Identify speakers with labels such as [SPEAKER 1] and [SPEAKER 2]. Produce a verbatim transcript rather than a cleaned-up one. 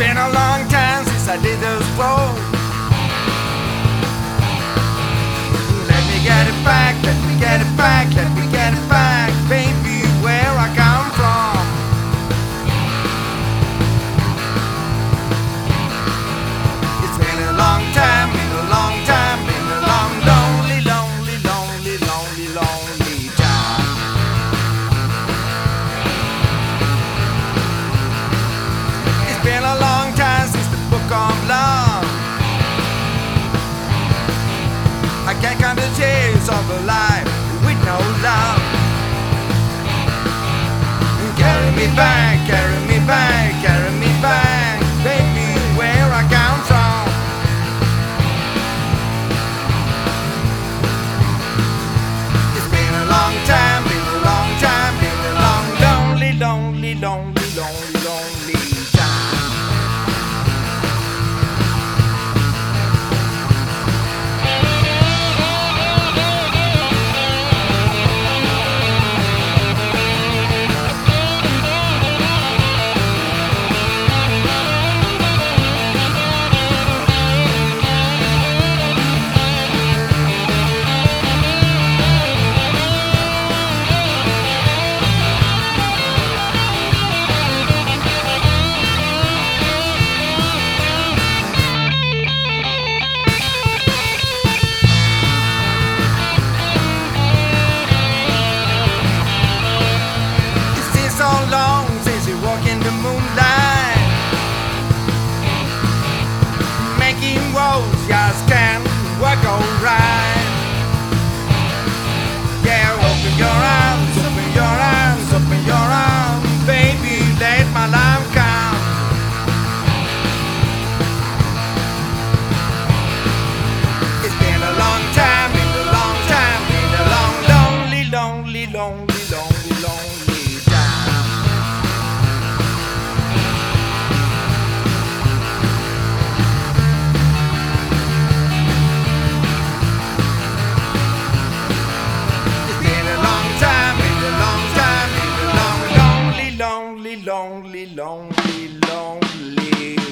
[SPEAKER 1] been a long time since I did those roads. Let me get it back, let me get it back, let me get it back, baby, where I come from. It's been a long time, been a long time, been a long, lonely, lonely, lonely, lonely, lonely time. It's been a long time since the book of love. I can't count the days of a life with no love. Carry me back, carry me back, carry me back, baby, where I come from. It's been a long time, been a long time, been a long, lonely, lonely, lonely, lonely, lonely time. Just can't work alright. Yeah, open your arms, open your arms, open your arms, baby, let my love come. It's been a long time, been a long time, been a long, lonely, lonely, lonely, lonely, lonely time. Lonely, lonely, lonely